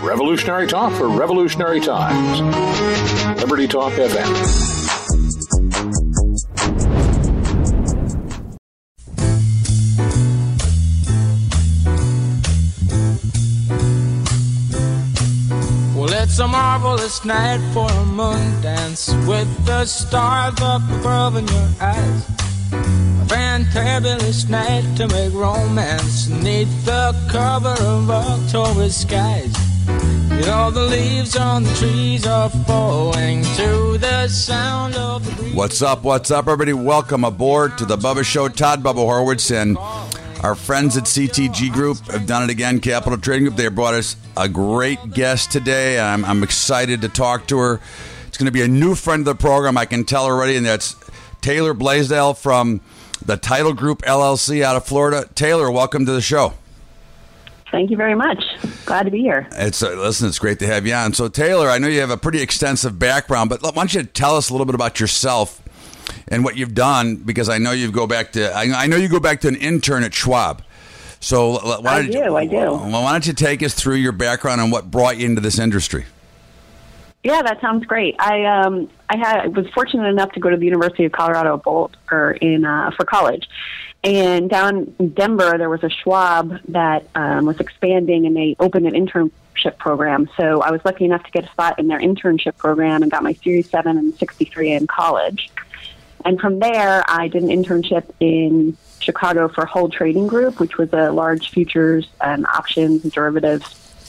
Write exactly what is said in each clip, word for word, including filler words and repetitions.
Revolutionary talk for revolutionary times. Liberty Talk F M. Well, it's a marvelous night for a moon dance with the stars up above in your eyes. A fantabulous night to make romance neath the cover of October skies. You know the leaves on the trees are falling to the sound of the breeze. What's up, what's up, everybody? Welcome aboard to the Bubba Show. Todd Bubba Horwitz and our friends at C T G Group have done it again, Capital Trading Group. They brought us a great guest today. I'm, I'm excited to talk to her. It's going to be a new friend of the program, I can tell already, and that's Taylor Blaisdell from the Title Group, L L C, out of Florida. Taylor, welcome to the show. Thank you very much. Glad to be here. It's uh, listen, it's great to have you on. So, Taylor, I know you have a pretty extensive background, but why don't you tell us a little bit about yourself and what you've done? Because I know you go back to I, I know you go back to an intern at Schwab. So, why I don't do. You, I do. Well, why don't you take us through your background and what brought you into this industry? Yeah, that sounds great. I um I had I was fortunate enough to go to the University of Colorado Boulder in uh, for college. And down in Denver, there was a Schwab that um, was expanding, and they opened an internship program. So I was lucky enough to get a spot in their internship program and got my Series seven and sixty-three in college. And from there, I did an internship in Chicago for Hull Trading Group, which was a large futures and options and derivatives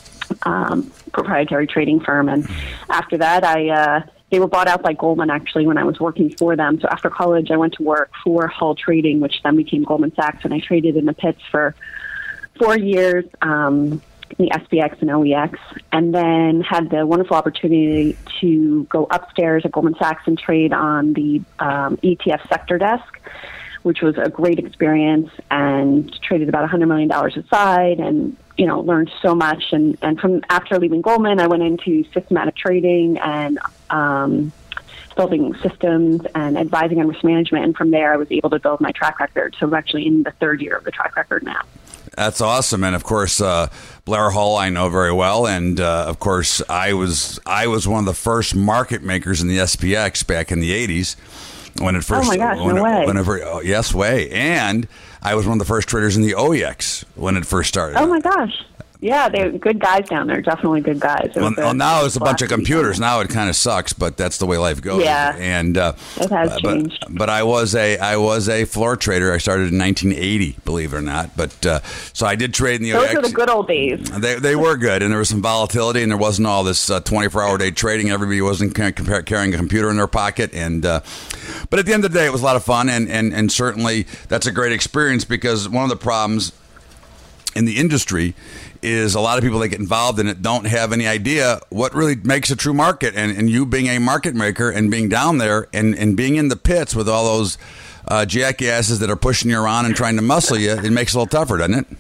um, proprietary trading firm. And after that, I... Uh, They were bought out by Goldman, actually, when I was working for them. So after college, I went to work for Hull Trading, which then became Goldman Sachs, and I traded in the pits for four years, um, in the S P X and O E X, and then had the wonderful opportunity to go upstairs at Goldman Sachs and trade on the um, E T F sector desk, which was a great experience, and traded about one hundred million dollars aside, and you know, learned so much. And, and from after leaving Goldman, I went into systematic trading and um, building systems and advising on risk management. And from there, I was able to build my track record. So I'm actually in the third year of the track record now. That's awesome. And of course, uh, Blair Hull, I know very well. And uh, of course, I was I was one of the first market makers in the S P X back in the eighties. When it first, oh my gosh, when no it, way. Whenever, oh, yes, way. And I was one of the first traders in the O E X when it first started. Oh my gosh. Yeah, they're good guys down there. Definitely good guys. Well, well, now it's a bunch of computers. Now it kind of sucks, but that's the way life goes. Yeah, and uh, it has changed. But, but I was a I was a floor trader. I started in nineteen eighty, believe it or not. But uh, so I did trade in the Those O E X. Those were the good old days. They they were good, and there was some volatility, and there wasn't all this uh, twenty-four hour day trading. Everybody wasn't carrying a computer in their pocket, and uh, but at the end of the day, it was a lot of fun, and and and certainly that's a great experience, because one of the problems in the industry is a lot of people that get involved in it don't have any idea what really makes a true market. And, and you being a market maker and being down there and, and being in the pits with all those uh, jackasses that are pushing you around and trying to muscle you, it makes it a little tougher, doesn't it?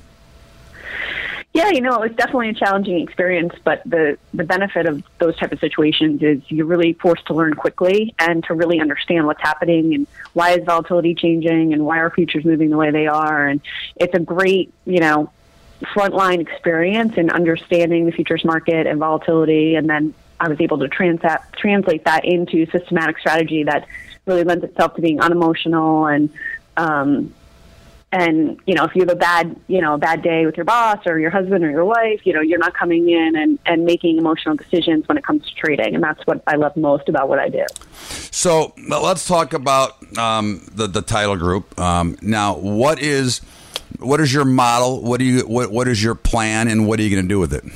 Yeah, you know, it was definitely a challenging experience, but the, the benefit of those type of situations is you're really forced to learn quickly and to really understand what's happening and why is volatility changing and why are futures moving the way they are. And it's a great, you know, frontline experience in understanding the futures market and volatility, and then I was able to trans- translate that into systematic strategy that really lends itself to being unemotional and um, and you know, if you have a bad you know a bad day with your boss or your husband or your wife, you know, you're not coming in and, and making emotional decisions when it comes to trading, and that's what I love most about what I do. So let's talk about um, the the Title Group um, now. What is What is your model? What do you? What What is your plan, and what are you going to do with it?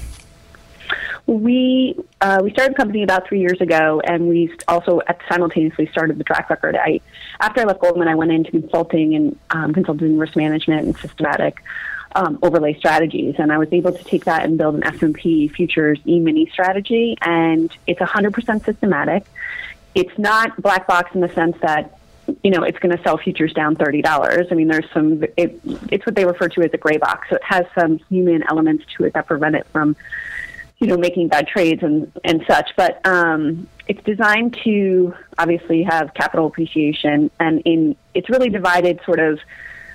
We uh, we started the company about three years ago, and we also simultaneously started the track record. I after I left Goldman, I went into consulting and um, consulting risk management and systematic um, overlay strategies, and I was able to take that and build an S and P futures E-mini strategy, and it's one hundred percent systematic. It's not black box in the sense that, you know, it's going to sell futures down thirty dollars. I mean, there's some, it, it's what they refer to as a gray box. So it has some human elements to it that prevent it from, you know, making bad trades and, and such. But um, it's designed to obviously have capital appreciation, and in it's really divided sort of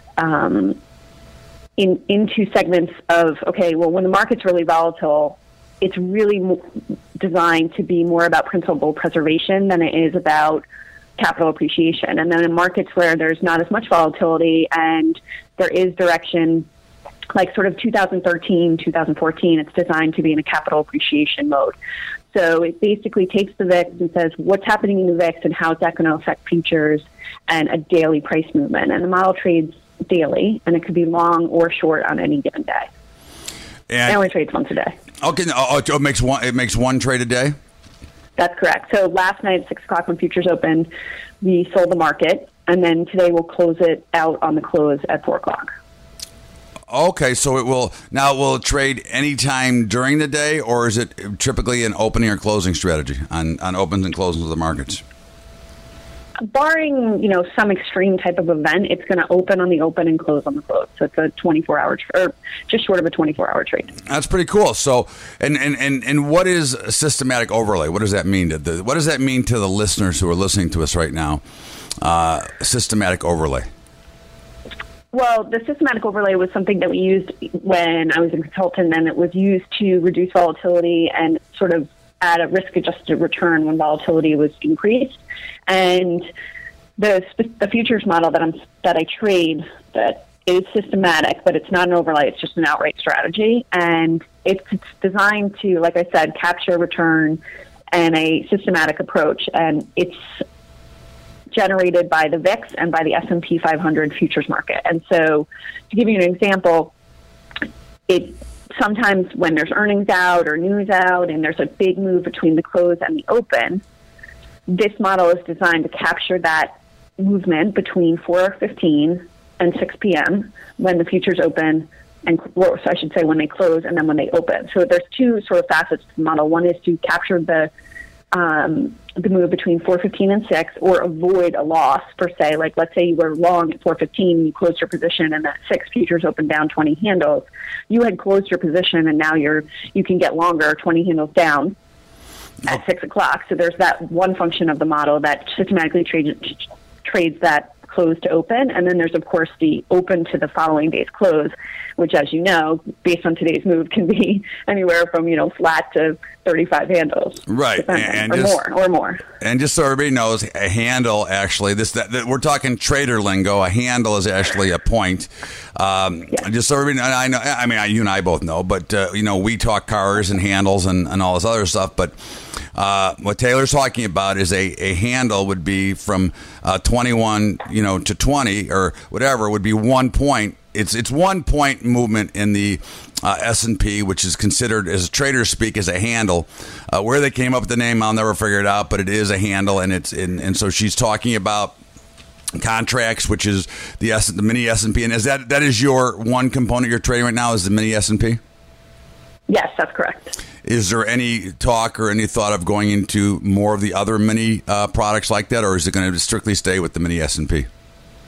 um, in into segments of, okay, well, when the market's really volatile, it's really mo- designed to be more about principal preservation than it is about capital appreciation. And then in markets where there's not as much volatility and there is direction, like sort of two thousand thirteen, two thousand fourteen, it's designed to be in a capital appreciation mode. So it basically takes the V I X and says, what's happening in the V I X and how is that going to affect futures and a daily price movement. And the model trades daily, and it could be long or short on any given day. And it only trades once a day. Okay, oh, it makes one. It makes one trade a day. That's correct. So last night at six o'clock when futures opened, we sold the market, and then today we'll close it out on the close at four o'clock. Okay, so it will now will it trade anytime during the day, or is it typically an opening or closing strategy on, on opens and closings of the markets? Barring, you know, some extreme type of event, it's going to open on the open and close on the close. So it's a twenty-four hour, tra- or just short of a twenty-four hour trade. That's pretty cool. So, and, and, and, and what is a systematic overlay? What does that mean to the, what does that mean to the listeners who are listening to us right now? Uh, systematic overlay. Well, the systematic overlay was something that we used when I was a consultant, and it was used to reduce volatility and sort of add a risk-adjusted return when volatility was increased. And the the futures model that I'm that I trade that is systematic, but it's not an overlay; it's just an outright strategy, and it's, it's designed to, like I said, capture return and a systematic approach, and it's generated by the V I X and by the S and P five hundred futures market. And so, to give you an example, it sometimes when there's earnings out or news out, and there's a big move between the close and the open, this model is designed to capture that movement between four fifteen and six p.m. when the futures open, and well, so I should say when they close and then when they open. So there's two sort of facets to the model. One is to capture the um, the move between four fifteen and six, or avoid a loss per se. Like let's say you were long at four fifteen, you closed your position, and that six futures opened down twenty handles. You had closed your position, and now you're you can get longer twenty handles down at six o'clock. So there's that one function of the model that systematically trades trades that close to open, and then there's of course the open to the following day's close, which, as you know, based on today's move, can be anywhere from you know flat to thirty-five handles, right, and or just, more, or more. And just so everybody knows, a handle actually this that, that we're talking trader lingo. A handle is actually a point. Um, yeah. Just so everybody, I know. I mean, you and I both know, but uh, you know, we talk cars and handles and, and all this other stuff, but. Uh, what Taylor's talking about is a, a handle would be from uh, twenty-one, you know, to twenty or whatever would be one point. It's it's one point movement in the uh, S and P, which is considered, as traders speak, as a handle. Uh, where they came up with the name, I'll never figure it out, but it is a handle, and it's in, and so she's talking about contracts, which is the S, the mini S and P, and is that that is your one component you're trading right now is the mini S and P? Yes, that's correct. Is there any talk or any thought of going into more of the other mini uh, products like that, or is it going to strictly stay with the mini S and P?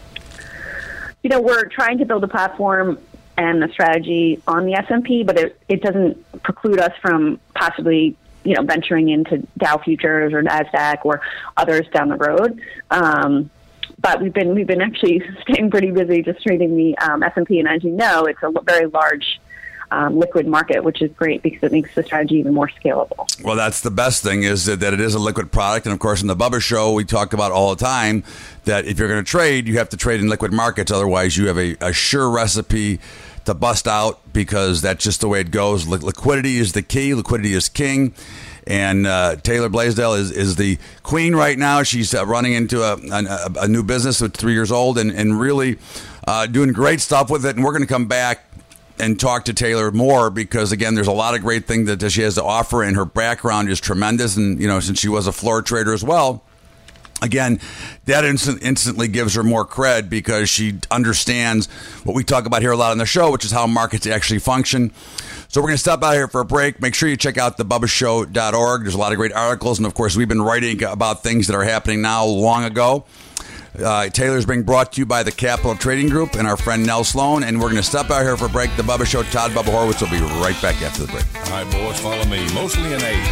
You know, we're trying to build a platform and a strategy on the S and P, but it, it doesn't preclude us from possibly, you know, venturing into Dow futures or NASDAQ or others down the road. Um, but we've been we've been actually staying pretty busy just trading the um, S and P, and as you know, it's a very large Um, liquid market, which is great because it makes the strategy even more scalable. Well, that's the best thing is that, that it is a liquid product. And of course, in the Bubba Show, we talk about all the time that if you're going to trade, you have to trade in liquid markets. Otherwise, you have a, a sure recipe to bust out because that's just the way it goes. Li- liquidity is the key. Liquidity is king. And uh, Taylor Blaisdell is, is the queen right now. She's uh, running into a, a, a new business that's three years old and, and really uh, doing great stuff with it. And we're going to come back and talk to Taylor more because, again, there's a lot of great things that she has to offer, and her background is tremendous. And, you know, since she was a floor trader as well, again, that instant, instantly gives her more cred because she understands what we talk about here a lot on the show, which is how markets actually function. So we're going to stop out here for a break. Make sure you check out the bubba show dot org. There's a lot of great articles. And, of course, we've been writing about things that are happening now long ago. Uh, Taylor's being brought to you by the Capital Trading Group and our friend Nell Sloan. And we're going to step out here for a break. The Bubba Show, Todd Bubba Horowitz will be right back after the break. All right, boys, follow me. Mostly an A.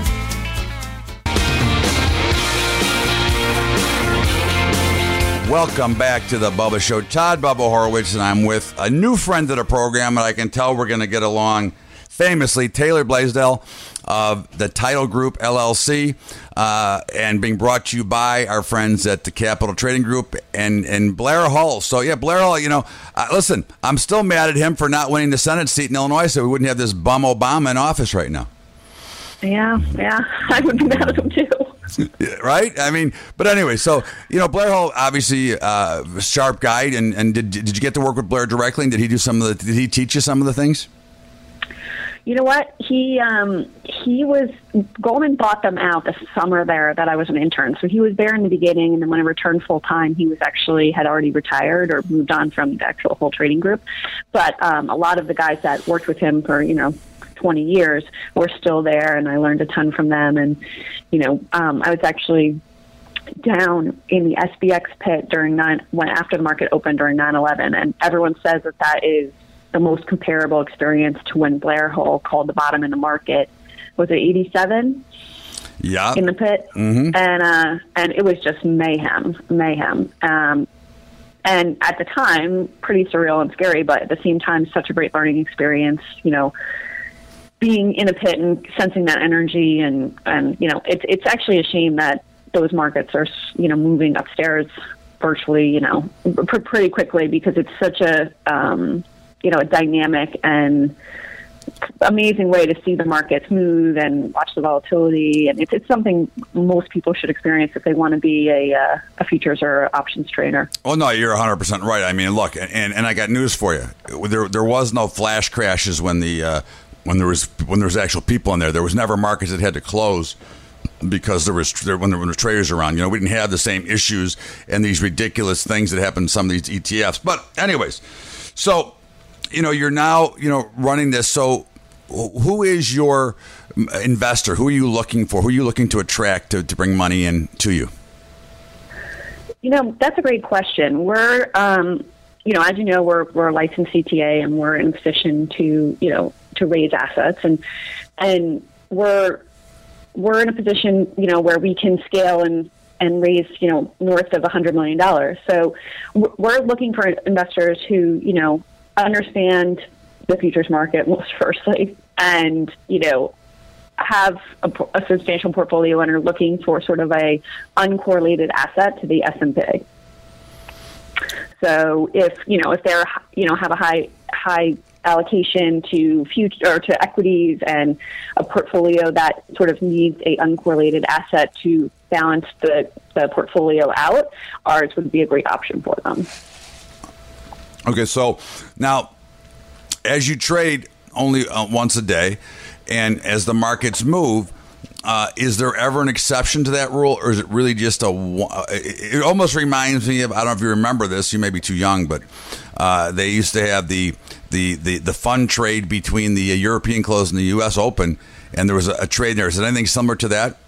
Welcome back to the Bubba Show. Todd Bubba Horowitz, and I'm with a new friend of the program, and I can tell we're going to get along famously Taylor Blaisdell of the Title Group L L C, uh, and being brought to you by our friends at the Capital Trading Group and, and Blair Hull. So, yeah, Blair Hull, you know, uh, listen, I'm still mad at him for not winning the Senate seat in Illinois, so we wouldn't have this bum Obama in office right now. Yeah, yeah, I would be mad at him too. Right? I mean, but anyway, so, you know, Blair Hull, obviously uh, a sharp guy, and, and did, did you get to work with Blair directly, and did he do some of the, did he teach you some of the things? You know what? He um, he was, Goldman bought them out the summer there that I was an intern. So he was there in the beginning, and then when I returned full time, he was actually, had already retired or moved on from the actual whole trading group. But um, a lot of the guys that worked with him for, you know, twenty years were still there, and I learned a ton from them. And, you know, um, I was actually down in the S B X pit during nine, when after the market opened during nine eleven, and everyone says that that is the most comparable experience to when Blair Hull called the bottom in the market. Was it eighty-seven? Yeah. In the pit? Mm-hmm. And uh, and it was just mayhem, mayhem. Um, and at the time, pretty surreal and scary, but at the same time, such a great learning experience, you know, being in a pit and sensing that energy. And, and you know, it's it's actually a shame that those markets are, you know, moving upstairs virtually, you know, pr- pretty quickly, because it's such a, um, you know, a dynamic and amazing way to see the markets move and watch the volatility. And it's, it's something most people should experience if they want to be a, uh, a futures or options trader. Well, no, you're one hundred percent right. I mean, look, and, and I got news for you. There there was no flash crashes when the uh, when there was when there was actual people in there. There was never markets that had to close because there was there, when there were traders around. You know, we didn't have the same issues and these ridiculous things that happen in some of these E T Fs. But anyways, so, you know, you're now, you know, running this. So who is your investor? Who are you looking for? Who are you looking to attract to, to bring money in to you? You know, that's a great question. We're, um, you know, as you know, we're, we're a licensed C T A, and we're in a position to, you know, to raise assets, and, and we're, we're in a position, you know, where we can scale and, and raise, you know, north of a hundred million dollars. So we're looking for investors who, you know, understand the futures market most firstly, and, you know, have a, a substantial portfolio and are looking for sort of a uncorrelated asset to the S and P. So if, you know, if they're, you know, have a high, high allocation to future or to equities and a portfolio that sort of needs a uncorrelated asset to balance the, the portfolio out, ours would be a great option for them. Okay, so now, as you trade only uh, once a day, and as the markets move, uh, is there ever an exception to that rule, or is it really just a? Uh, it almost reminds me of, I don't know if you remember this. You may be too young, but uh, they used to have the the the the fund trade between the European close and the U S Open, and there was a, a trade there. Is it anything similar to that?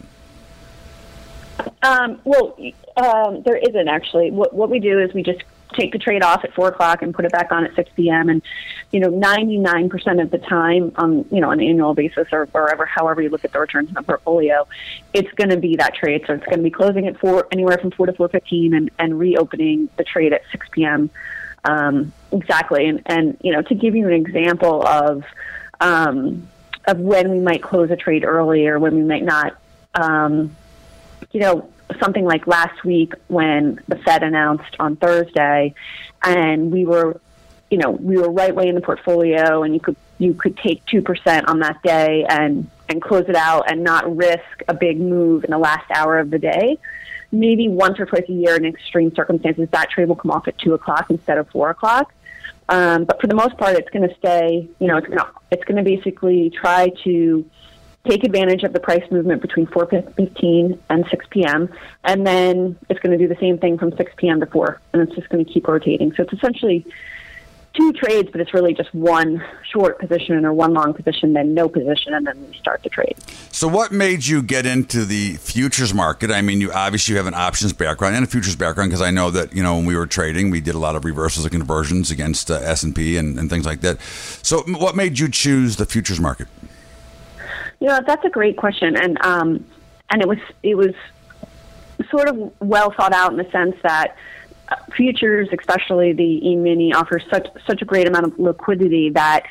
Um, well, um, there isn't actually. What what we do is we just take the trade off at four o'clock and put it back on at six p.m. And, you know, ninety-nine percent of the time on, you know, an annual basis or wherever, however you look at the returns in the portfolio, it's going to be that trade. So it's going to be closing at four, anywhere from four to four fifteen and, and reopening the trade at six p.m. Um, exactly. And, and, you know, to give you an example of, um, of when we might close a trade early or when we might not, um, you know, something like last week when the Fed announced on Thursday, and we were, you know, we were right way in the portfolio, and you could you could take two percent on that day and and close it out and not risk a big move in the last hour of the day. Maybe once or twice a year in extreme circumstances, that trade will come off at two o'clock instead of four o'clock. Um, but for the most part, it's going to stay. You know, it's going to it's going to basically try to take advantage of the price movement between four fifteen and six p.m. And then it's going to do the same thing from six p.m. to four, and it's just going to keep rotating. So it's essentially two trades, but it's really just one short position or one long position, then no position, and then we start the trade. So what made you get into the futures market? I mean, you obviously have an options background and a futures background, because I know that, you know, when we were trading, we did a lot of reversals and conversions against uh, S and P and, and things like that. So what made you choose the futures market? You know, that's a great question, and um, and it was it was sort of well thought out in the sense that uh, futures, especially the E-mini, offers such such a great amount of liquidity that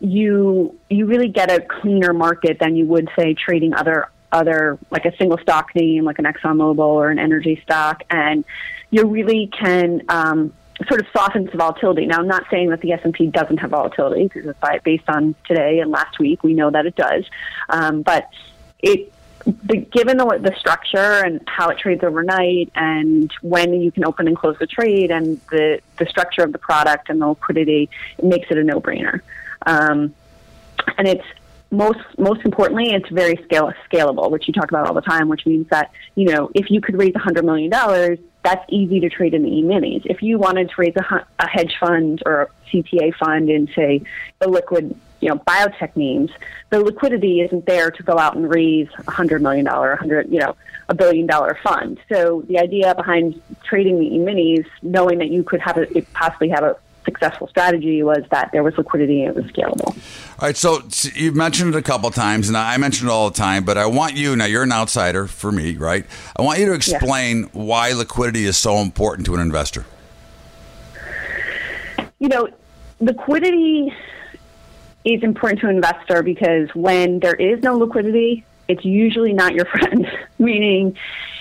you you really get a cleaner market than you would, say, trading other other like a single stock name like an ExxonMobil or an energy stock, and you really can um, sort of soften the volatility. Now, I'm not saying that the S and P doesn't have volatility, because based on today and last week, we know that it does. Um, but it, the, given the, the structure and how it trades overnight, and when you can open and close the trade, and the, the structure of the product and the liquidity, it makes it a no-brainer. Um, and it's most most importantly, it's very scale, scalable, which you talk about all the time, which means that, you know, if you could raise one hundred million dollars, that's easy to trade in the E-minis. If you wanted to raise a, a hedge fund or a C T A fund in, say, the liquid, you know, biotech names, the liquidity isn't there to go out and raise a hundred million dollar, a hundred, you know, a billion dollar fund. So the idea behind trading the E-minis, knowing that you could have a, possibly have a successful strategy, was that there was liquidity and it was scalable. All right, so you've mentioned it a couple of times, and I mention it all the time, but I want you, now you're an outsider for me, right? I want you to explain yeah. why liquidity is so important to an investor. You know, liquidity is important to an investor because when there is no liquidity, it's usually not your friend. Meaning,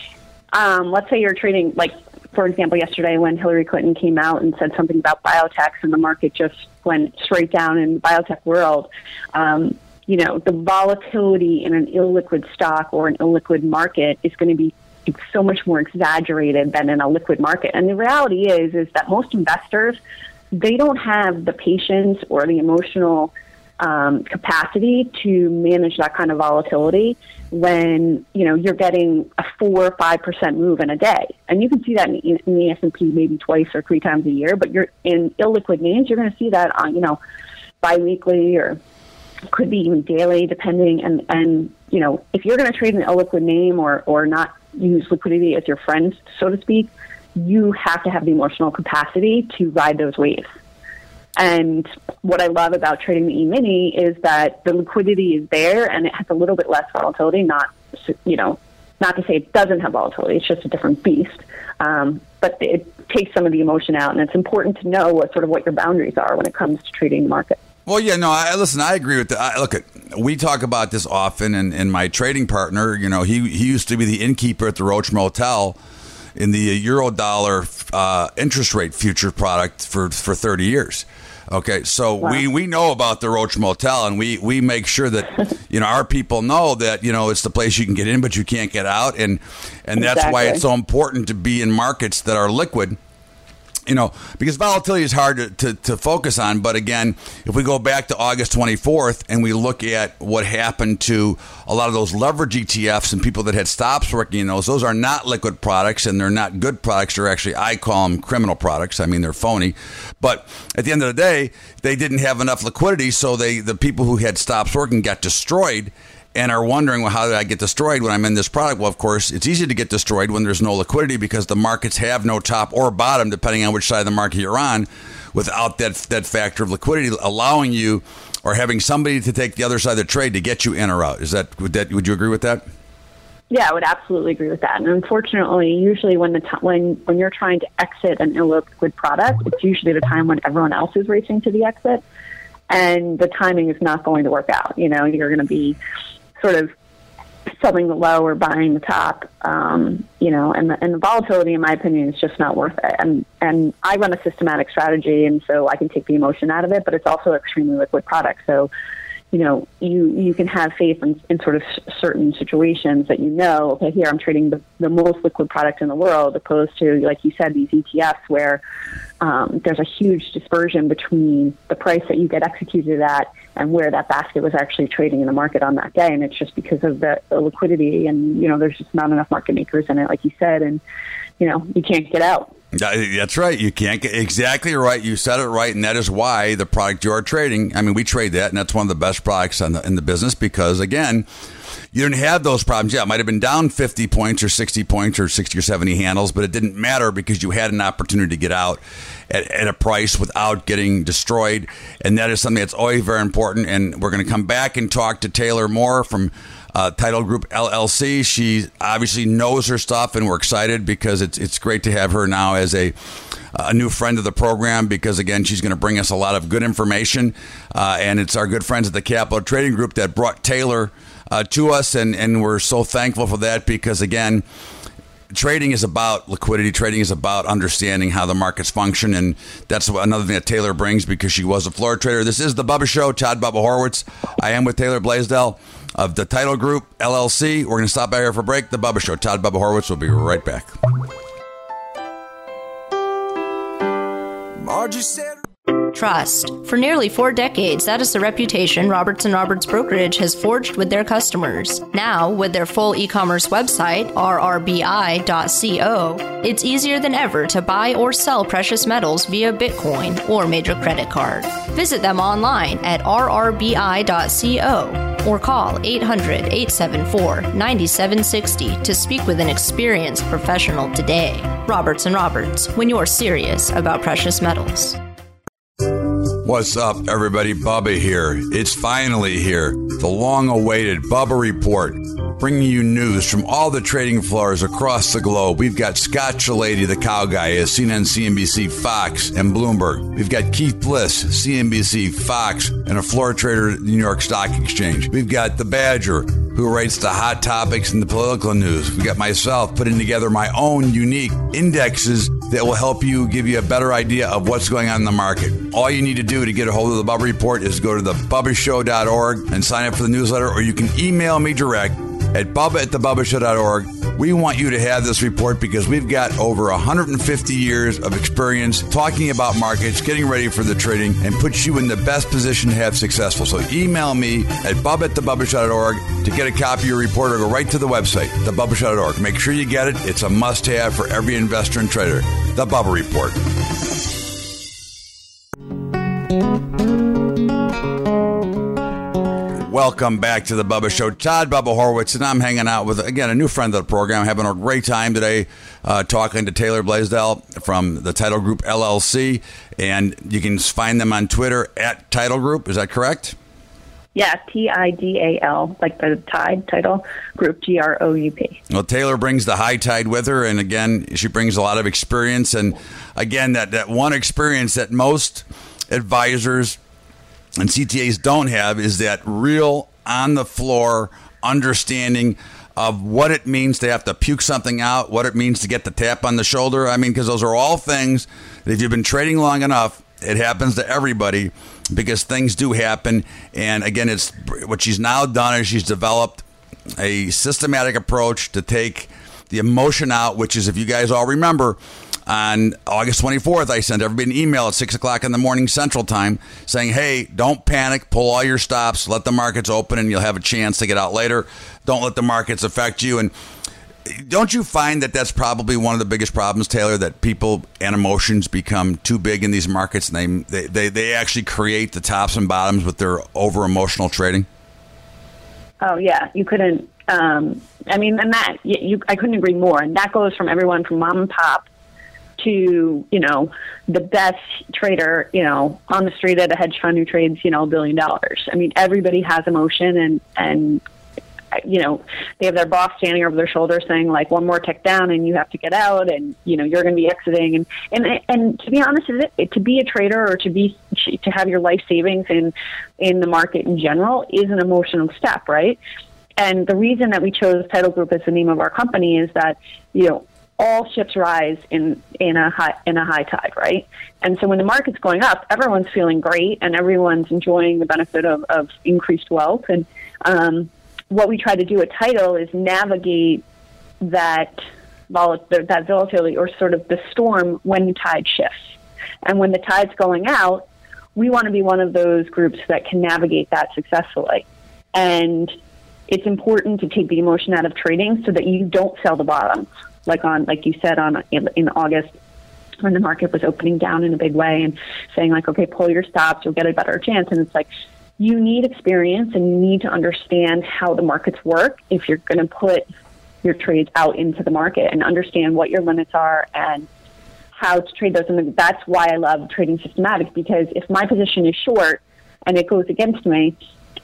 um, let's say you're trading, like, for example, yesterday when Hillary Clinton came out and said something about biotechs and the market just went straight down in the biotech world, um, you know, the volatility in an illiquid stock or an illiquid market is going to be so much more exaggerated than in a liquid market. And the reality is, is that most investors, they don't have the patience or the emotional um, capacity to manage that kind of volatility when, you know, you're getting a four or five percent move in a day. And you can see that in, in the S and P maybe twice or three times a year, but you're in illiquid names, you're going to see that on, you know, biweekly or could be even daily, depending. And, and you know, if you're going to trade an illiquid name or, or not use liquidity as your friend, so to speak, you have to have the emotional capacity to ride those waves. And what I love about trading the E-mini is that the liquidity is there and it has a little bit less volatility, not, you know, not to say it doesn't have volatility, it's just a different beast. Um, but it takes some of the emotion out, and it's important to know what sort of what your boundaries are when it comes to trading the market. Well, yeah, no, I, listen, I agree with that. I, look, we talk about this often, and, and my trading partner, you know, he, he used to be the innkeeper at the Roach Motel in the euro dollar uh, interest rate future product for, for thirty years. Okay, so wow. we, we know about the Roach Motel, and we, we make sure that, you know, our people know that, you know, it's the place you can get in, but you can't get out. And, and that's exactly. why it's so important to be in markets that are liquid. You know, because volatility is hard to, to, to focus on. But again, if we go back to August twenty-fourth and we look at what happened to a lot of those leverage E T Fs and people that had stops working in those, those are not liquid products and they're not good products. They're actually, I call them criminal products. I mean, they're phony. But at the end of the day, they didn't have enough liquidity. So they the people who had stops working got destroyed and are wondering, well, how did I get destroyed when I'm in this product? Well, of course, it's easy to get destroyed when there's no liquidity because the markets have no top or bottom, depending on which side of the market you're on, without that that factor of liquidity allowing you or having somebody to take the other side of the trade to get you in or out. Is that would that would you agree with that? Yeah, I would absolutely agree with that. And unfortunately, usually when the t- when when you're trying to exit an illiquid product, it's usually the time when everyone else is racing to the exit, and the timing is not going to work out. You know, you're going to be sort of selling the low or buying the top, um, you know, and the, and the volatility, in my opinion, is just not worth it. And and I run a systematic strategy, and so I can take the emotion out of it, but it's also an extremely liquid product. So, you know, you, you can have faith in, in sort of certain situations that you know, okay, here I'm trading the, the most liquid product in the world, opposed to, like you said, these E T Fs where um, there's a huge dispersion between the price that you get executed at and where that basket was actually trading in the market on that day. And it's just because of the, the liquidity and, you know, there's just not enough market makers in it, like you said, and, you know, you can't get out. That's right. You can't get exactly right. You said it right. And that is why the product you are trading, I mean, we trade that, and that's one of the best products in the, in the business because, again, you didn't have those problems. Yeah, it might have been down fifty points or sixty points or sixty or seventy handles, but it didn't matter because you had an opportunity to get out at, at a price without getting destroyed. And that is something that's always very important. And we're going to come back and talk to Taylor Moore from uh, Title Group L L C. She obviously knows her stuff, and we're excited because it's it's great to have her now as a a new friend of the program, because again, she's going to bring us a lot of good information, uh, and it's our good friends at the Capital Trading Group that brought Taylor uh, to us, and, and we're so thankful for that, because again, trading is about liquidity. Trading is about understanding how the markets function, and that's another thing that Taylor brings, because she was a floor trader. This is the Bubba Show. Todd Bubba Horwitz. I am with Taylor Blaisdell of the Title Group L L C. We're going to stop by here for a break. The Bubba Show. Todd Bubba Horwitz will be right back. Margie said... Trust. For nearly four decades, that is the reputation Roberts and Roberts Brokerage has forged with their customers. Now, with their full e-commerce website, R R B I dot co, it's easier than ever to buy or sell precious metals via Bitcoin or major credit card. Visit them online at R R B I dot co or call eight hundred, eight seven four, nine seven six zero to speak with an experienced professional today. Roberts and Roberts, when you're serious about precious metals. What's up, everybody? Bubba here. It's finally here. The long-awaited Bubba Report, bringing you news from all the trading floors across the globe. We've got Scott Chilady, the cow guy, at C N N, C N B C, Fox, and Bloomberg. We've got Keith Bliss, C N B C, Fox, and a floor trader at the New York Stock Exchange. We've got the Badger, who writes the hot topics and the political news. We've got myself putting together my own unique indexes that will help you, give you a better idea of what's going on in the market. All you need to do to get a hold of the Bubba Report is go to the bubba show dot org and sign up for the newsletter, or you can email me direct at bubba at the bubba show dot org. We want you to have this report because we've got over one hundred fifty years of experience talking about markets, getting ready for the trading, and puts you in the best position to have successful. So email me at bubba at the bubba show dot org to get a copy of your report, or go right to the website, the bubba show dot org. Make sure you get it. It's a must-have for every investor and trader. The Bubba Report. Welcome back to the Bubba Show. Todd Bubba Horwitz, and I'm hanging out with, again, a new friend of the program, having a great time today uh, talking to Taylor Blaisdell from the Title Group L L C, and you can find them on Twitter at Title Group. Is that correct? Yeah, T I D A L, like the Tide Title Group, G R O U P. Well, Taylor brings the high tide with her, and again, she brings a lot of experience, and again, that, that one experience that most advisors and C T As don't have is that real on-the-floor understanding of what it means to have to puke something out, what it means to get the tap on the shoulder. I mean, because those are all things that if you've been trading long enough, it happens to everybody, because things do happen. And again, it's what she's now done is she's developed a systematic approach to take the emotion out, which is, if you guys all remember, on August twenty-fourth, I sent everybody an email at six o'clock in the morning Central Time saying, hey, don't panic, pull all your stops, let the markets open, and you'll have a chance to get out later. Don't let the markets affect you. And don't you find that that's probably one of the biggest problems, Taylor, that people and emotions become too big in these markets, and they they, they actually create the tops and bottoms with their over-emotional trading? Oh, yeah. You couldn't, um, I mean, and that, you, you, I couldn't agree more. And that goes from everyone from mom and pop to, you know, the best trader, you know, on the street at a hedge fund who trades, you know, a billion dollars. I mean, everybody has emotion, and, and, you know, they have their boss standing over their shoulder saying, like, one more tick down and you have to get out, and, you know, you're going to be exiting. And, and, and to be honest, it, to be a trader, or to be, to have your life savings in, in the market in general, is an emotional step, right? And the reason that we chose Title Group as the name of our company is that, you know, all ships rise in, in a high, in a high tide, right? And so when the market's going up, everyone's feeling great and everyone's enjoying the benefit of, of increased wealth. And, um, what we try to do at Title is navigate that vol- that volatility, or sort of the storm, when the tide shifts. And when the tide's going out, we want to be one of those groups that can navigate that successfully. And it's important to take the emotion out of trading so that you don't sell the bottoms, like on, like you said, on in, in August, when the market was opening down in a big way and saying, like, okay, pull your stops, you'll get a better chance. And it's like, you need experience and you need to understand how the markets work if you're going to put your trades out into the market, and understand what your limits are and how to trade those. And that's why I love trading systematic, because if my position is short and it goes against me,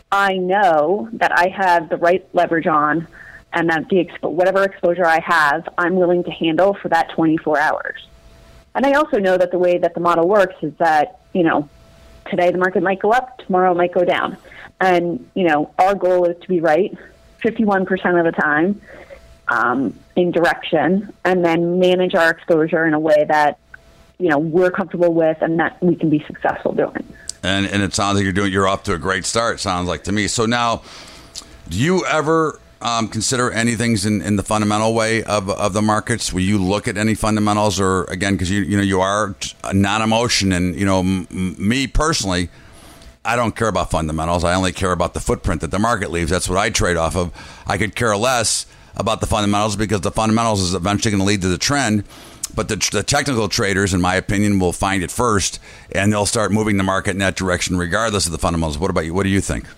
I know that I have the right leverage on, and that the expo- whatever exposure I have, I'm willing to handle for that twenty-four hours. And I also know that the way that the model works is that, you know, today the market might go up, tomorrow it might go down. And, you know, our goal is to be right fifty-one percent of the time um, in direction, and then manage our exposure in a way that, you know, we're comfortable with and that we can be successful doing. And and it sounds like you're doing, you're off to a great start, sounds like to me. So now, do you ever um, consider any things in, in the fundamental way of of the markets? Will you look at any fundamentals, or again, because you you know you are a non-emotion, and you know m- me personally, I don't care about fundamentals. I only care about the footprint that the market leaves. That's what I trade off of. I could care less about the fundamentals because the fundamentals is eventually going to lead to the trend. But the, the technical traders, in my opinion, will find it first, and they'll start moving the market in that direction regardless of the fundamentals. What about you? What do you think?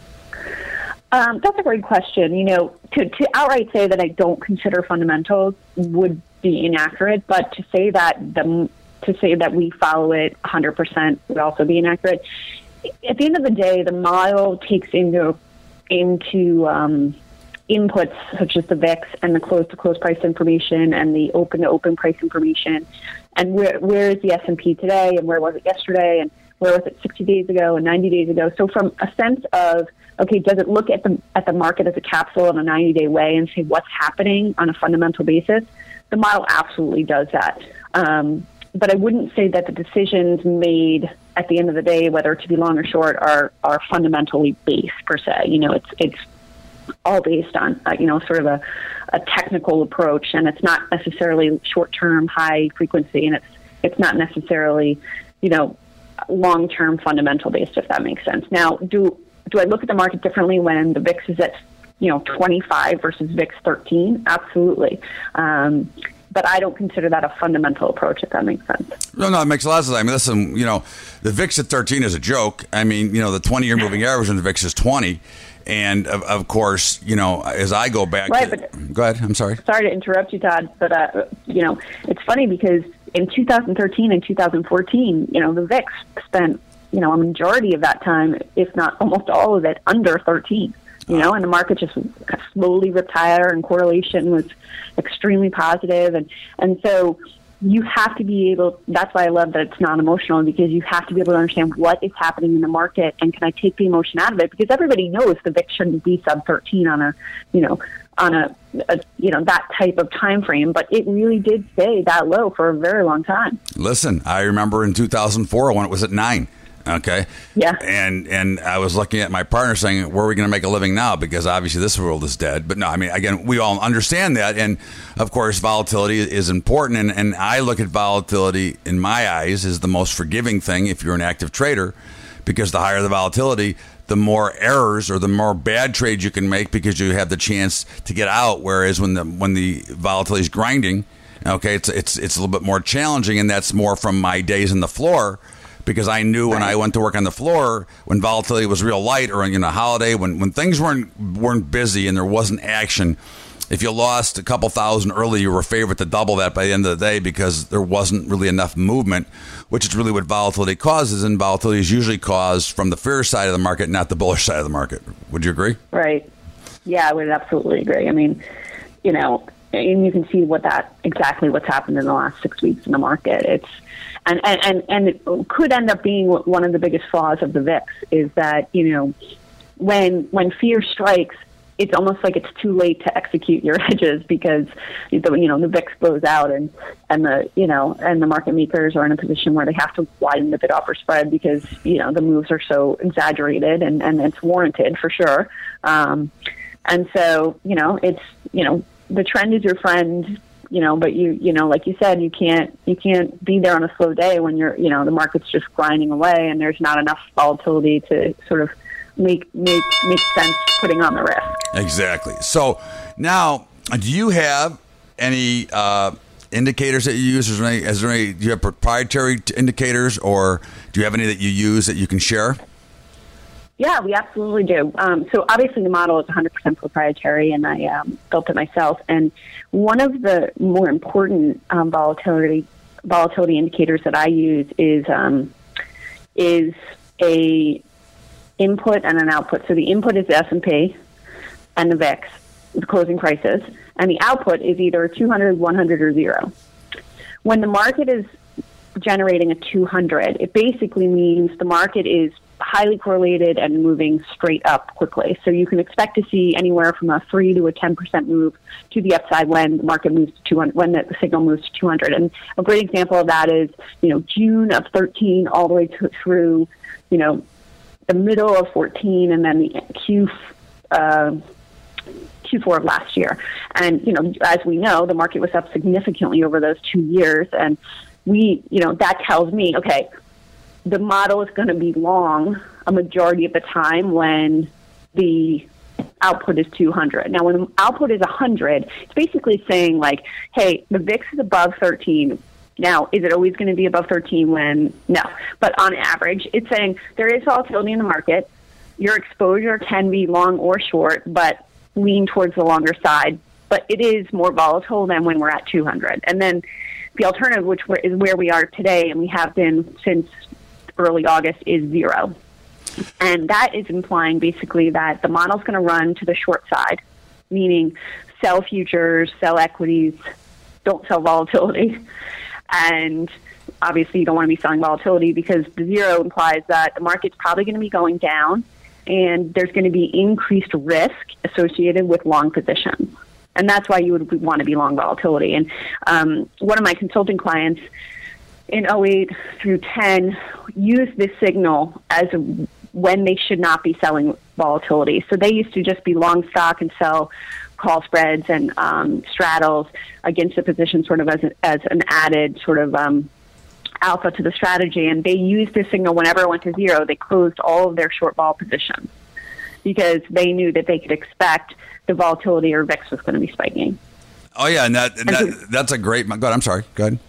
Um, that's a great question. You know, to, to outright say that I don't consider fundamentals would be inaccurate, but to say that the to say that we follow it one hundred percent would also be inaccurate. At the end of the day, the model takes into into um, inputs such as the V I X and the close-to-close price information and the open-to-open price information, and where where is the S and P today, and where was it yesterday, and where was it sixty days ago and ninety days ago. So from a sense of, okay, does it look at the at the market as a capsule in a ninety-day way and say what's happening on a fundamental basis? The model absolutely does that. Um, but I wouldn't say that the decisions made at the end of the day, whether to be long or short, are are fundamentally based per se. You know, it's it's all based on, uh, you know, sort of a, a technical approach, and it's not necessarily short-term, high-frequency, and it's it's not necessarily, you know, long-term fundamental-based, if that makes sense. Now, do do I look at the market differently when the V I X is at, you know, twenty-five versus V I X thirteen? Absolutely. Um, but I don't consider that a fundamental approach, if that makes sense. No, no, it makes a lot of sense. I mean, listen, you know, the V I X at thirteen is a joke. I mean, you know, the twenty-year moving average in the V I X is twenty. And, of, of course, you know, as I go back right, to... But, go ahead, I'm sorry. Sorry to interrupt you, Todd, but, uh, you know, it's funny because in two thousand thirteen and two thousand fourteen, you know, the V I X spent, you know, a majority of that time, if not almost all of it, under thirteen. You know, and the market just slowly ripped higher, and correlation was extremely positive. And, and so you have to be able, that's why I love that it's non-emotional, because you have to be able to understand what is happening in the market, and can I take the emotion out of it? Because everybody knows the V I X shouldn't be sub thirteen on a, you know, on a, a, you know, that type of time frame, but it really did stay that low for a very long time. Listen, I remember in two thousand four when it was at nine. Okay. Yeah. And and I was looking at my partner saying, where are we going to make a living now? Because obviously this world is dead. But no, I mean, again, we all understand that. And of course, volatility is important. And, and I look at volatility, in my eyes, as the most forgiving thing if you're an active trader, because the higher the volatility, the more errors or the more bad trades you can make, because you have the chance to get out. Whereas when the when the volatility is grinding, okay, it's it's it's a little bit more challenging. And that's more from my days in the floor. Because I knew when I went to work on the floor, when volatility was real light, or on, you know, holiday, when, when things weren't weren't busy and there wasn't action, if you lost a couple thousand early, you were favored to double that by the end of the day, because there wasn't really enough movement, which is really what volatility causes. And volatility is usually caused from the fear side of the market, not the bullish side of the market. Would you agree? Right. Yeah, I would absolutely agree. I mean, you know, and you can see what that exactly what's happened in the last six weeks in the market. It's and and, and, and it could end up being one of the biggest flaws of the V I X is that, you know, when when fear strikes, it's almost like it's too late to execute your hedges, because you know the V I X blows out, and and the you know and the market makers are in a position where they have to widen the bid offer spread, because you know the moves are so exaggerated, and and it's warranted for sure. Um, and so you know it's you know. the trend is your friend, you know, but you, you know, like you said, you can't, you can't be there on a slow day when you're, you know, the market's just grinding away and there's not enough volatility to sort of make, make, make sense putting on the risk. Exactly. So now, do you have any, uh, indicators that you use? Is there any, is there any, do you have proprietary indicators, or do you have any that you use that you can share? Yeah, we absolutely do. Um, so obviously the model is one hundred percent proprietary, and I um, built it myself. And one of the more important um, volatility volatility indicators that I use is um, is a input and an output. So the input is the S and P and the V I X, the closing prices, and the output is either two hundred, one hundred, or zero. When the market is generating a two hundred, it basically means the market is highly correlated and moving straight up quickly. So you can expect to see anywhere from a three to a ten percent move to the upside when the market moves to two hundred, when the signal moves to two hundred. And a great example of that is, you know, June of thirteen all the way to, through, you know, the middle of fourteen, and then the Q, uh, Q four of last year. And, you know, as we know, the market was up significantly over those two years. And we, you know, that tells me, okay, the model is going to be long a majority of the time when the output is two hundred. Now, when the output is one hundred, it's basically saying, like, hey, the V I X is above thirteen. Now, is it always going to be above thirteen when? No. But on average, it's saying there is volatility in the market. Your exposure can be long or short, but lean towards the longer side. But it is more volatile than when we're at two hundred. And then the alternative, which is where we are today, and we have been since early August, is zero. And that is implying basically that the model's going to run to the short side, meaning sell futures, sell equities, don't sell volatility. And obviously you don't want to be selling volatility because the zero implies that the market's probably going to be going down and there's going to be increased risk associated with long positions. And that's why you would want to be long volatility. And um, one of my consulting clients in oh eight through ten used this signal as a, when they should not be selling volatility. So they used to just be long stock and sell call spreads and um, straddles against the position sort of as, a, as an added sort of um, alpha to the strategy. And they used this signal whenever it went to zero. They closed all of their short vol positions because they knew that they could expect the volatility or V I X was going to be spiking. Oh, yeah, and, that, and and that, so, that's a great – go ahead, I'm sorry. Go ahead.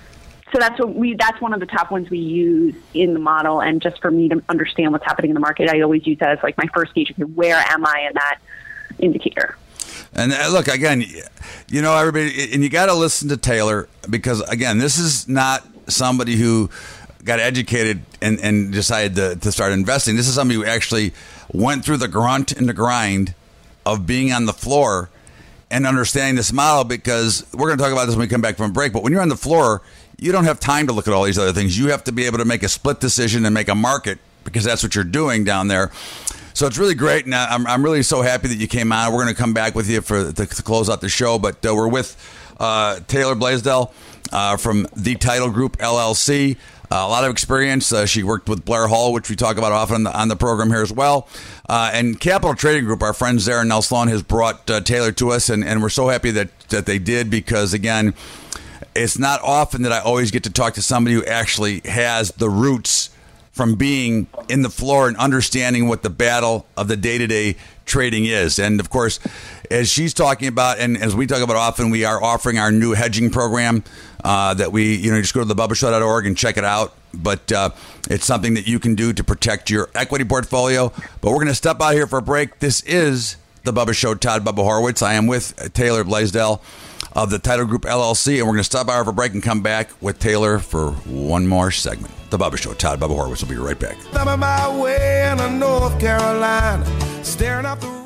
So that's what we. That's one of the top ones we use in the model. And just for me to understand what's happening in the market, I always use that as like my first gauge. Where am I in that indicator? And uh, look, again, you know, everybody, and you got to listen to Taylor because, again, this is not somebody who got educated and, and decided to, to start investing. This is somebody who actually went through the grunt and the grind of being on the floor and understanding this model, because we're going to talk about this when we come back from a break. But when you're on the floor, you don't have time to look at all these other things. You have to be able to make a split decision and make a market because that's what you're doing down there. So it's really great, and I'm I'm really so happy that you came on. We're going to come back with you for to, to close out the show, but uh, we're with uh, Taylor Blaisdell uh, from The Title Group, L L C. Uh, a lot of experience. Uh, she worked with Blair Hull, which we talk about often on the, on the program here as well. Uh, and Capital Trading Group, our friends there, Nell Sloan, has brought uh, Taylor to us, and, and we're so happy that, that they did because, again, it's not often that I always get to talk to somebody who actually has the roots from being in the floor and understanding what the battle of the day-to-day trading is. And, of course, as she's talking about, and as we talk about often, we are offering our new hedging program uh, that we, you know, just go to the bubba show dot org and check it out. But uh, it's something that you can do to protect your equity portfolio. But we're going to step out here for a break. This is The Bubba Show, Todd Bubba Horwitz. I am with Taylor Blaisdell of the Title Group, L L C, and we're going to stop out for a break and come back with Taylor for one more segment. The Bubba Show, Todd Bubba Horwitz will be right back. I'm on my way in North Carolina, staring out the road.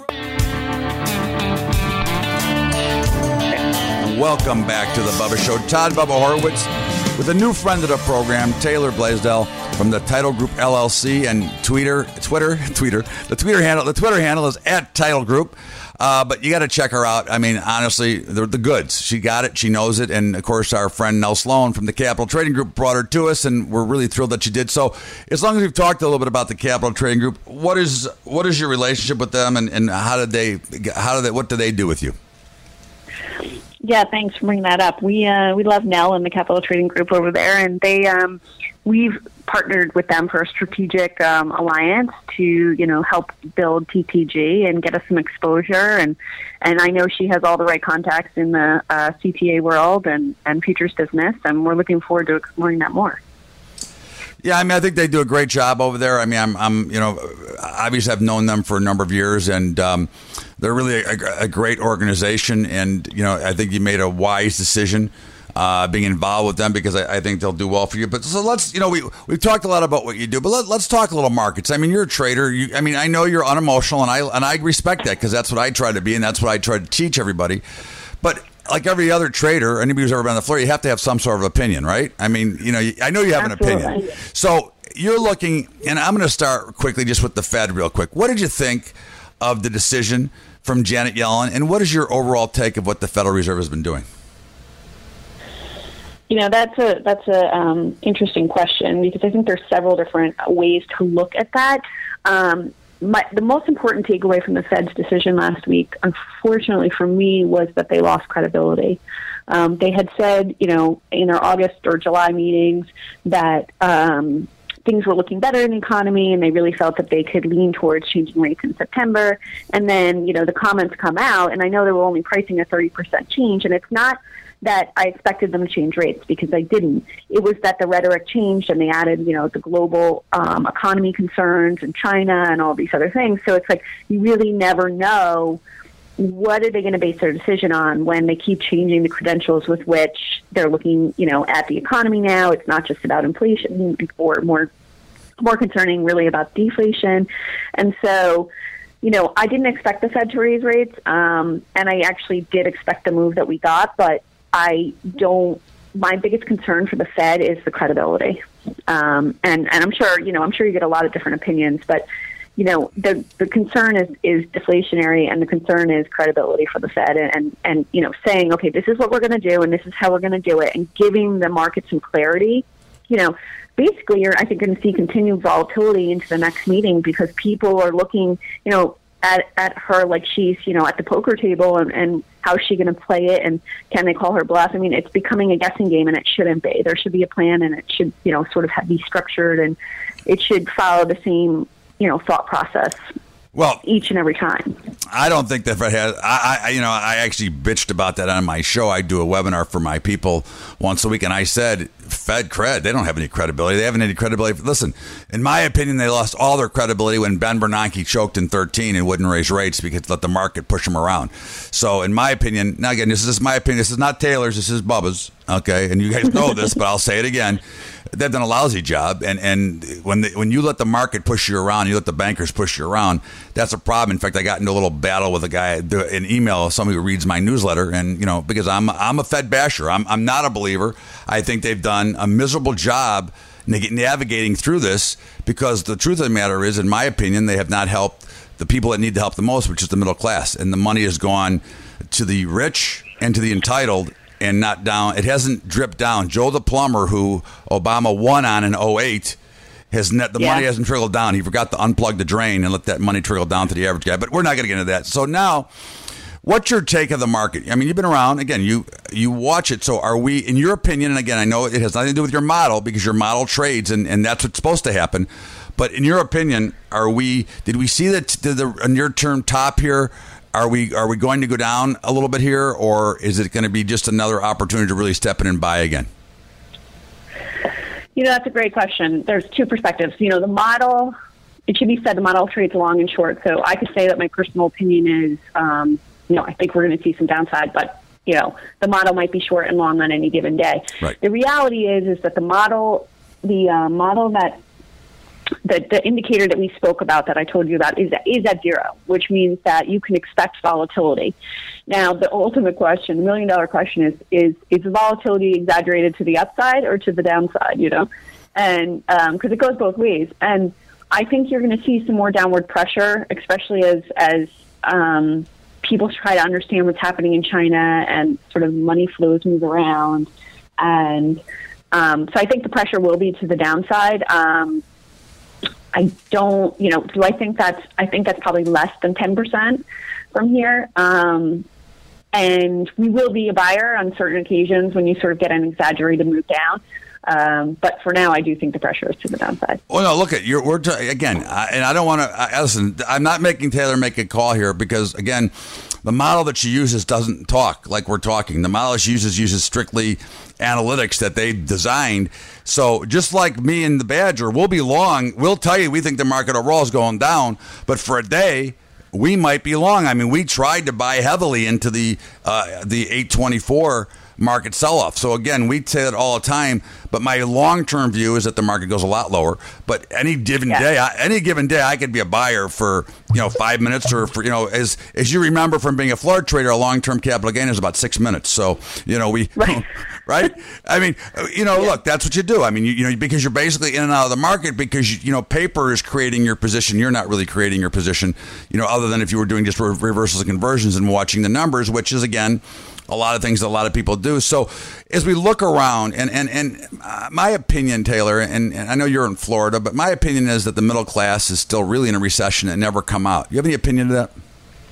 Welcome back to The Bubba Show. Todd Bubba Horwitz with a new friend of the program, Taylor Blaisdell from the Title Group, L L C, and Twitter, Twitter, Twitter. The Twitter handle, the Twitter handle is at Title Group. Uh, but you got to check her out. I mean, honestly, they're the goods. She got it. She knows it. And, of course, our friend Nell Sloan from the Capital Trading Group brought her to us, and we're really thrilled that she did. So as long as we've talked a little bit about the Capital Trading Group, what is what is your relationship with them, and, and how did they, how did they, what do they do with you? Yeah, thanks for bringing that up. We uh, we love Nell and the Capital Trading Group over there, and they um, we've partnered with them for a strategic um, alliance to, you know, help build T T G and get us some exposure. And and I know she has all the right contacts in the uh, C T A world and, and futures business, and we're looking forward to exploring that more. Yeah, I mean, I think they do a great job over there. I mean, I'm, I'm, you know, obviously I've known them for a number of years, and um, they're really a, a great organization. And you know, I think you made a wise decision uh, being involved with them because I, I think they'll do well for you. But so let's, you know, we we've talked a lot about what you do, but let, let's talk a little markets. I mean, you're a trader. You, I mean, I know you're unemotional, and I and I respect that because that's what I try to be, and that's what I try to teach everybody. But like every other trader, anybody who's ever been on the floor, you have to have some sort of opinion, right? I mean, you know, I know you have Absolutely. an opinion. So you're looking, and I'm going to start quickly just with the Fed real quick. What did you think of the decision from Janet Yellen, and what is your overall take of what the Federal Reserve has been doing? You know, that's a that's a um, interesting question because I think there's several different ways to look at that. Um, my, the most important takeaway from the Fed's decision last week, unfortunately for me, was that they lost credibility. Um, they had said, you know, in their August or July meetings that um, things were looking better in the economy, and they really felt that they could lean towards changing rates in September. And then, you know, the comments come out, and I know they were only pricing a thirty percent change, and it's not that I expected them to change rates because I didn't. It was that the rhetoric changed and they added, you know, the global um, economy concerns and China and all these other things. So it's like you really never know what are they going to base their decision on when they keep changing the credentials with which they're looking, you know, at the economy now. It's not just about inflation or more, more concerning really about deflation. And so, you know, I didn't expect the Fed to raise rates, um, and I actually did expect the move that we got, but I don't, my biggest concern for the Fed is the credibility. Um, and, and I'm sure, you know, I'm sure you get a lot of different opinions, but, you know, the the concern is, is deflationary, and the concern is credibility for the Fed and, and, and you know, saying, okay, this is what we're going to do and this is how we're going to do it, and giving the market some clarity. You know, basically you're, I think, going to see continued volatility into the next meeting because people are looking, you know, at, at her like she's, you know, at the poker table, and, and how is she going to play it, and can they call her bluff? I mean, it's becoming a guessing game, and it shouldn't be. There should be a plan, and it should, you know, sort of have, be structured, and it should follow the same, you know, thought process. Well, each and every time. I don't think that Fed has. I, I, you know, I actually bitched about that on my show. I do a webinar for my people once a week, and I said, Fed cred, they don't have any credibility. They haven't any credibility. Listen, in my opinion, they lost all their credibility when Ben Bernanke choked in thirteen and wouldn't raise rates because let the market push them around. So, in my opinion, now again, this is just my opinion. This is not Taylor's. This is Bubba's. Okay, and you guys know this, but I'll say it again. They've done a lousy job, and and when they, when you let the market push you around, you let the bankers push you around. That's a problem. In fact, I got into a little battle with a guy, an email, somebody who reads my newsletter, and you know, because I'm I'm a Fed basher. I'm I'm not a believer. I think they've done a miserable job navigating through this because the truth of the matter is, in my opinion, they have not helped the people that need the help the most, which is the middle class, and the money has gone to the rich and to the entitled, and not down. It hasn't dripped down. Joe the plumber, who Obama won on in oh eight, has net the yeah. money hasn't trickled down. He forgot to unplug the drain and let that money trickle down to the average guy. But we're not going to get into that. So now, what's your take of the market? I mean, you've been around. Again, you you watch it. So are we, in your opinion, and again, I know it has nothing to do with your model because your model trades, and, and that's what's supposed to happen. But in your opinion, are we? Did we see the, the, the near-term top here? Are we are we going to go down a little bit here, or is it going to be just another opportunity to really step in and buy again? You know, that's a great question. There's two perspectives. You know, the model, it should be said the model trades long and short. So I could say that my personal opinion is, um, you know, I think we're going to see some downside, but, you know, the model might be short and long on any given day. Right. The reality is, is that the model, the uh, model that, The, the indicator that we spoke about that I told you about is, is at zero, which means that you can expect volatility. Now, the ultimate question, the million dollar question is, is, is volatility exaggerated to the upside or to the downside, you know? And because um, it goes both ways. And I think you're going to see some more downward pressure, especially as, as um, people try to understand what's happening in China and sort of money flows move around. And um, so I think the pressure will be to the downside. Um, I don't, you know, do I think that's, I think that's probably less than ten percent from here. Um, and we will be a buyer on certain occasions when you sort of get an exaggerated move down. Um, but for now, I do think the pressure is to the downside. Well, no, look at your word again, I, and I don't want to listen. I'm not making Taylor make a call here because, again, the model that she uses doesn't talk like we're talking. The model she uses uses strictly analytics that they designed. So just like me and the Badger, we'll be long. We'll tell you we think the market overall is going down, but for a day, we might be long. I mean, we tried to buy heavily into the uh, the eight twenty-four market sell-off. So again, we say that all the time, but my long-term view is that the market goes a lot lower. But any given yeah. day, I, any given day, I could be a buyer for, you know, five minutes or for, you know, as as you remember from being a floor trader, a long-term capital gain is about six minutes. So, you know, we, right? right? I mean, you know, yeah. look, that's what you do. I mean, you, you know, because you're basically in and out of the market because, you, you know, paper is creating your position. You're not really creating your position, you know, other than if you were doing just re- reversals and conversions and watching the numbers, which is, again, a lot of things that a lot of people do. So as we look around, and, and, and uh, my opinion, Taylor, and, and I know you're in Florida, but my opinion is that the middle class is still really in a recession and never come out. You have any opinion to that?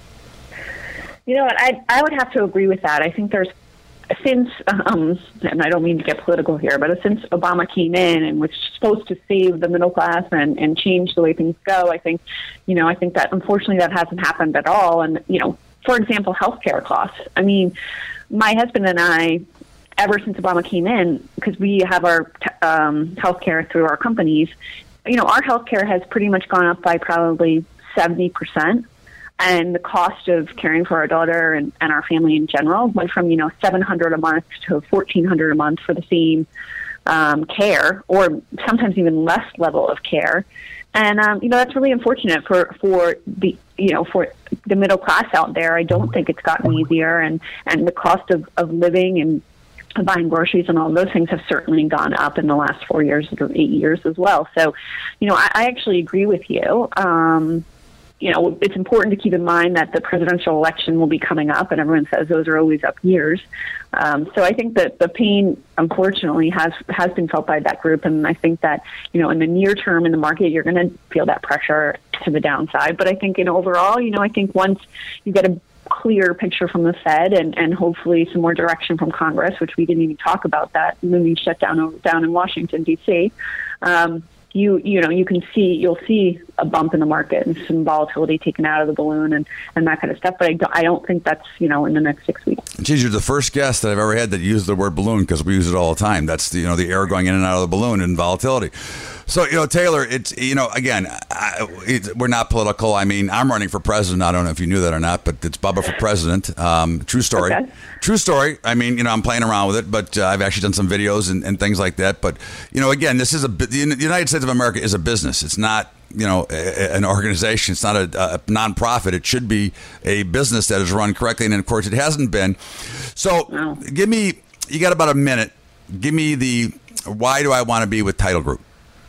You know what? I I would have to agree with that. I think there's, since, um, and I don't mean to get political here, but since Obama came in and was supposed to save the middle class and, and change the way things go, I think, you know, I think that unfortunately that hasn't happened at all. And, you know, for example, healthcare costs. I mean, my husband and I, ever since Obama came in, because we have our um, healthcare through our companies, you know, our healthcare has pretty much gone up by probably seventy percent. And the cost of caring for our daughter and, and our family in general went from, you know, seven hundred dollars a month to fourteen hundred dollars a month for the same um, care, or sometimes even less level of care. And, um, you know, that's really unfortunate for, for the, you know, for the middle class out there. I don't think it's gotten easier, and, and the cost of, of living and buying groceries and all those things have certainly gone up in the last four years or eight years as well. So, you know, I, I actually agree with you. Um, you know, it's important to keep in mind that the presidential election will be coming up, and everyone says those are always up years. Um, so I think that the pain, unfortunately, has has been felt by that group, and I think that, you know, in the near term in the market, you're going to feel that pressure to the downside. But I think in overall, you know, I think once you get a clear picture from the Fed and, and hopefully some more direction from Congress, which we didn't even talk about that moving shutdown down in Washington, D C, um, you you know, you can see, you'll see a bump in the market and some volatility taken out of the balloon and, and that kind of stuff. But I don't, I don't think that's, you know, in the next six weeks. Geez, you're the first guest that I've ever had that used the word balloon, because we use it all the time. That's the, you know, the air going in and out of the balloon and volatility. So, you know, Taylor, it's, you know, again, I, it's, we're not political. I mean, I'm running for president. I don't know if you knew that or not, but it's Bubba for president. Um, true story. Okay. True story. I mean, you know, I'm playing around with it, but uh, I've actually done some videos and, and things like that. But, you know, again, this is a, the United States of America is a business. It's not, you know, a, an organization. It's not a, a nonprofit. It should be a business that is run correctly. And of course, it hasn't been. So wow. Give me, you got about a minute. Give me the, why do I want to be with Title Group?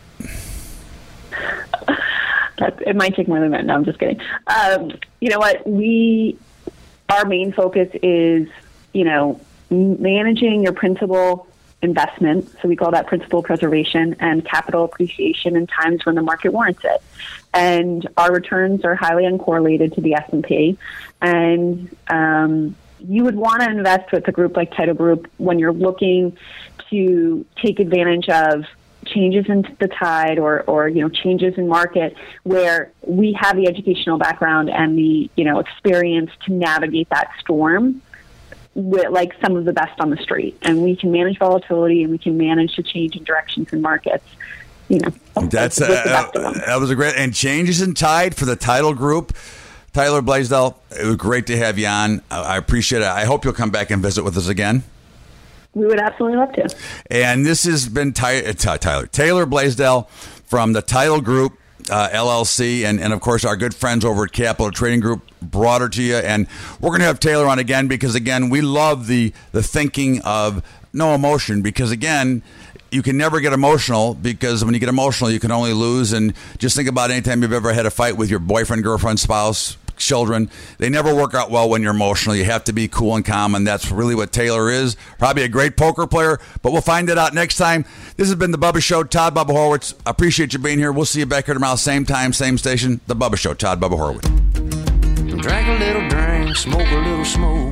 It might take more than a minute. No, I'm just kidding. Um, you know what? We, our main focus is, you know, managing your principal investment. So we call that principal preservation and capital appreciation in times when the market warrants it. And our returns are highly uncorrelated to the S and P. And um, you would want to invest with a group like Title Group when you're looking to take advantage of changes in the tide or, or, you know, changes in market where we have the educational background and the, you know, experience to navigate that storm with, like some of the best on the street. And we can manage volatility and we can manage the change in directions in markets. You know, that's uh, that was a great, and changes in tide for the Title Group. Tyler Blaisdell, it was great to have you on. I appreciate it. I hope you'll come back and visit with us again. We would absolutely love to. And this has been Ty- uh, Tyler Taylor Blaisdell from the Title Group, uh, L L C, and, and, of course, our good friends over at Capital Trading Group brought her to you. And we're going to have Taylor on again because, again, we love the, the thinking of no emotion because, again, you can never get emotional because when you get emotional, you can only lose. And just think about any time you've ever had a fight with your boyfriend, girlfriend, spouse, children. They never work out well when you're emotional. You have to be cool and calm, and that's really what Taylor is. Probably a great poker player, but we'll find it out next time. This has been The Bubba Show. Todd Bubba Horowitz. Appreciate you being here. We'll see you back here tomorrow, same time, same station. The Bubba Show. Todd Bubba Horowitz. Drink a little drink, smoke a little smoke.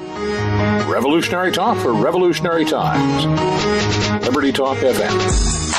Revolutionary talk for revolutionary times. Liberty Talk F M.